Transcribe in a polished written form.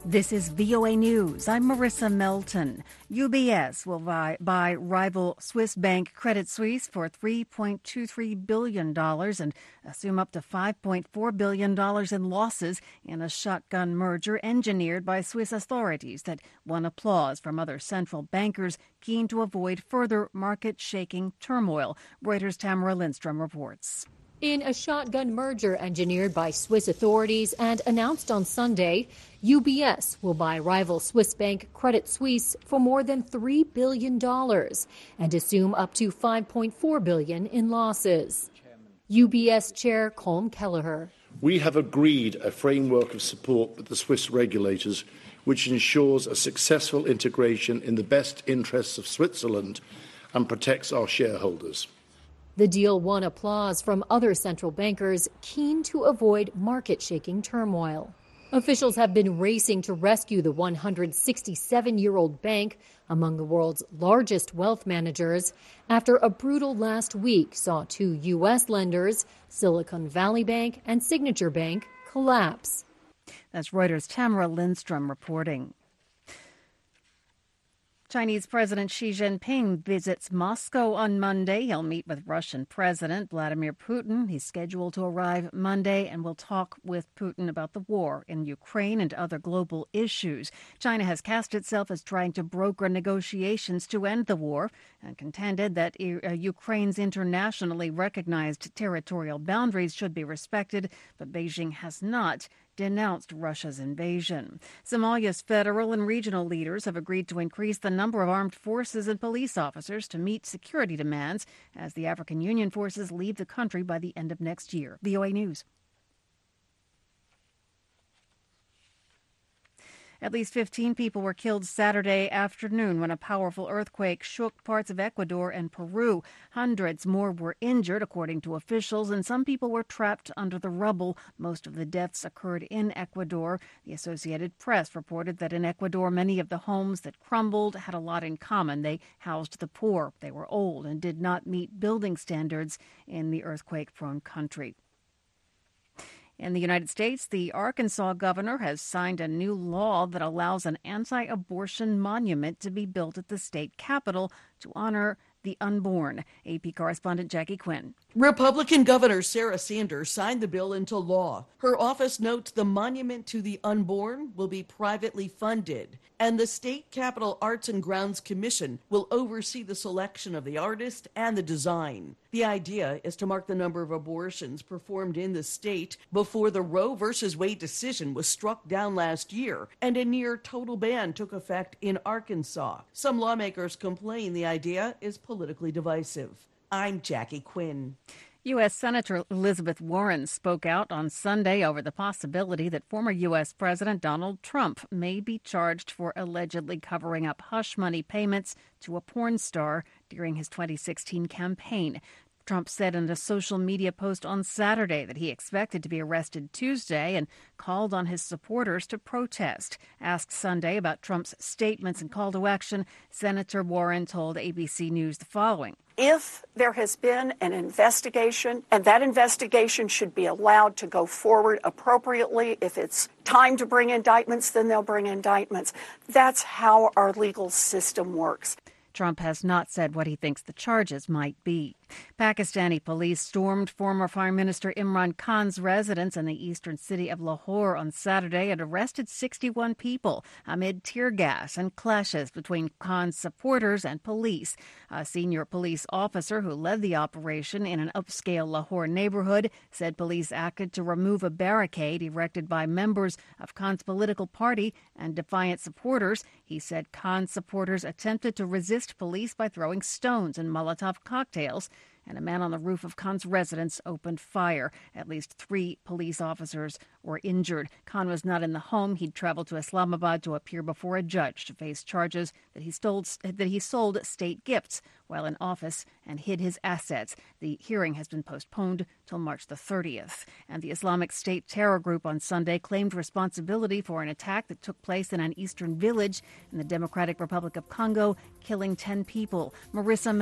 This is VOA News. I'm Marissa Melton. UBS will buy rival Swiss bank Credit Suisse for $3.23 billion and assume up to $5.4 billion in losses in a shotgun merger engineered by Swiss authorities that won applause from other central bankers keen to avoid further market-shaking turmoil. Reuters' Tamara Lindstrom reports. In a shotgun merger engineered by Swiss authorities and announced on Sunday, UBS will buy rival Swiss bank Credit Suisse for more than $3 billion and assume up to $5.4 billion in losses. UBS Chair Colm Kelleher. We have agreed a framework of support with the Swiss regulators which ensures a successful integration in the best interests of Switzerland and protects our shareholders. The deal won applause from other central bankers keen to avoid market-shaking turmoil. Officials have been racing to rescue the 167-year-old bank, among the world's largest wealth managers, after a brutal last week saw two U.S. lenders, Silicon Valley Bank and Signature Bank, collapse. That's Reuters' Tamara Lindstrom reporting. Chinese President Xi Jinping visits Moscow on Monday. He'll meet with Russian President Vladimir Putin. He's scheduled to arrive Monday and will talk with Putin about the war in Ukraine and other global issues. China has cast itself as trying to broker negotiations to end the war and contended that Ukraine's internationally recognized territorial boundaries should be respected, but Beijing has not denounced Russia's invasion. Somalia's federal and regional leaders have agreed to increase the number of armed forces and police officers to meet security demands as the African Union forces leave the country by the end of next year. VOA News. At least 15 people were killed Saturday afternoon when a powerful earthquake shook parts of Ecuador and Peru. Hundreds more were injured, according to officials, and some people were trapped under the rubble. Most of the deaths occurred in Ecuador. The Associated Press reported that in Ecuador, many of the homes that crumbled had a lot in common. They housed the poor. They were old and did not meet building standards in the earthquake-prone country. In the United States, the Arkansas governor has signed a new law that allows an anti-abortion monument to be built at the state capitol to honor the unborn. AP correspondent Jackie Quinn. Republican Governor Sarah Sanders signed the bill into law. Her office notes the monument to the unborn will be privately funded, and the State Capitol Arts and Grounds Commission will oversee the selection of the artist and the design. The idea is to mark the number of abortions performed in the state before the Roe v. Wade decision was struck down last year and a near total ban took effect in Arkansas. Some lawmakers complain the idea is politically divisive. I'm Jackie Quinn. U.S. Senator Elizabeth Warren spoke out on Sunday over the possibility that former U.S. President Donald Trump may be charged for allegedly covering up hush money payments to a porn star during his 2016 campaign. Trump said in a social media post on Saturday that he expected to be arrested Tuesday and called on his supporters to protest. Asked Sunday about Trump's statements and call to action, Senator Warren told ABC News the following. If there has been an investigation, and that investigation should be allowed to go forward appropriately, if it's time to bring indictments, then they'll bring indictments. That's how our legal system works. Trump has not said what he thinks the charges might be. Pakistani police stormed former Foreign Minister Imran Khan's residence in the eastern city of Lahore on Saturday and arrested 61 people amid tear gas and clashes between Khan's supporters and police. A senior police officer who led the operation in an upscale Lahore neighborhood said police acted to remove a barricade erected by members of Khan's political party and defiant supporters. He said Khan's supporters attempted to resist police by throwing stones and Molotov cocktails, and a man on the roof of Khan's residence opened fire. At least 3 police officers were injured. Khan was not in the home. He'd traveled to Islamabad to appear before a judge to face charges that he sold state gifts while in office and hid his assets. The hearing has been postponed till March the 30th. And the Islamic State terror group on Sunday claimed responsibility for an attack that took place in an eastern village in the Democratic Republic of Congo, killing 10 people. Marissa